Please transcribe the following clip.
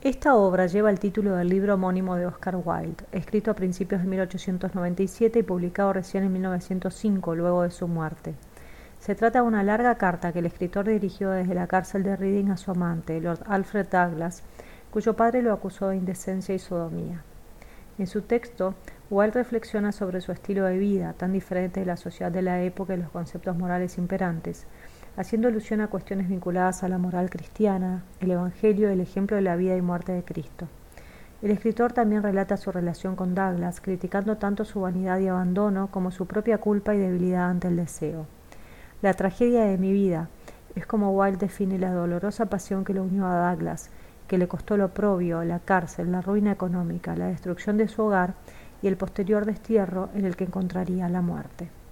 Esta obra lleva el título del libro homónimo de Oscar Wilde, escrito a principios de 1897 y publicado recién en 1905, luego de su muerte. Se trata de una larga carta que el escritor dirigió desde la cárcel de Reading a su amante, Lord Alfred Douglas, cuyo padre lo acusó de indecencia y sodomía. En su texto, Wilde reflexiona sobre su estilo de vida, tan diferente de la sociedad de la época y los conceptos morales imperantes, haciendo alusión a cuestiones vinculadas a la moral cristiana, el Evangelio y el ejemplo de la vida y muerte de Cristo. El escritor también relata su relación con Douglas, criticando tanto su vanidad y abandono como su propia culpa y debilidad ante el deseo. La tragedia de mi vida es como Wilde define la dolorosa pasión que lo unió a Douglas, que le costó el oprobio, la cárcel, la ruina económica, la destrucción de su hogar y el posterior destierro en el que encontraría la muerte.